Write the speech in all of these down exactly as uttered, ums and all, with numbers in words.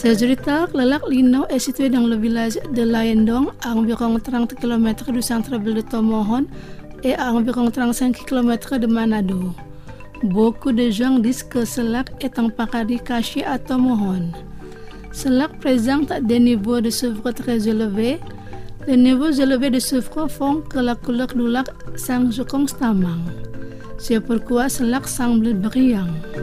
Sagittaire, le lac Lino est situé dans le village de Laendong, à environ trente kilomètres du centre-ville de Tomohon et à environ trente-cinq kilomètres de Manado. Beaucoup de gens disent que ce lac est un paradis caché à Tomohon. Ce lac présente des niveaux de soufre très élevés. Les niveaux élevés de soufre font que la couleur du lac change constamment. C'est pourquoi ce lac semble brillant.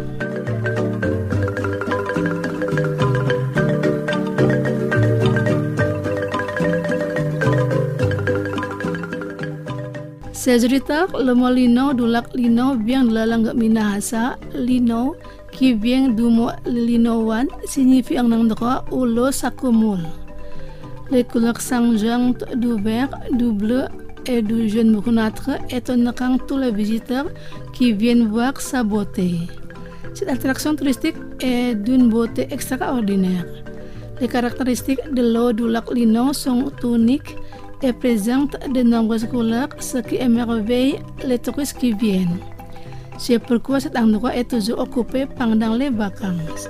Sagittaire, le mot Lino du lac Lino vient de la langue Minahasa. Lino, qui vient du mot Linowan, signifie un endroit où l'eau s'accumule. Les couleurs changeantes du vert, du bleu et du jaune brunâtre étonneront tous les visiteurs qui viennent voir sa beauté. Cette attraction touristique est d'une beauté extraordinaire. Les caractéristiques de l'eau du lac Lino sont uniques et présente de nombreuses couleurs, ce qui émerveille les touristes qui viennent. C'est pourquoi cet endroit est toujours occupé pendant les vacances.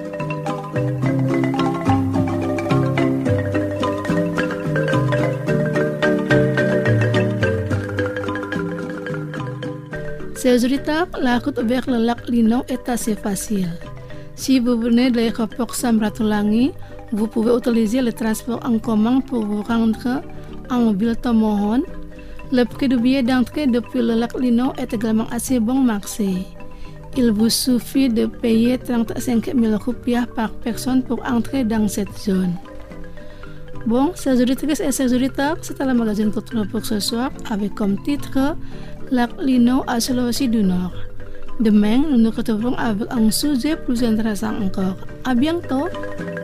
Sagittaire, la route vers le lac Lino est assez facile. Si vous venez de l'aéroport Samratulangi, vous pouvez utiliser le transport en commun pour vous rendre en ville Tomohon. Le prix du billet d'entrée depuis le lac Lino est également assez bon marché. Il vous suffit de payer trente-cinq mille rupiah par personne pour entrer dans cette zone. Bon, Sagittrices et Sagittaires, c'était le magazine culturel pour ce soir avec comme titre Lac Lino à Sulawesi du Nord. Demain, nous nous retrouverons avec un sujet plus intéressant encore. À bientôt!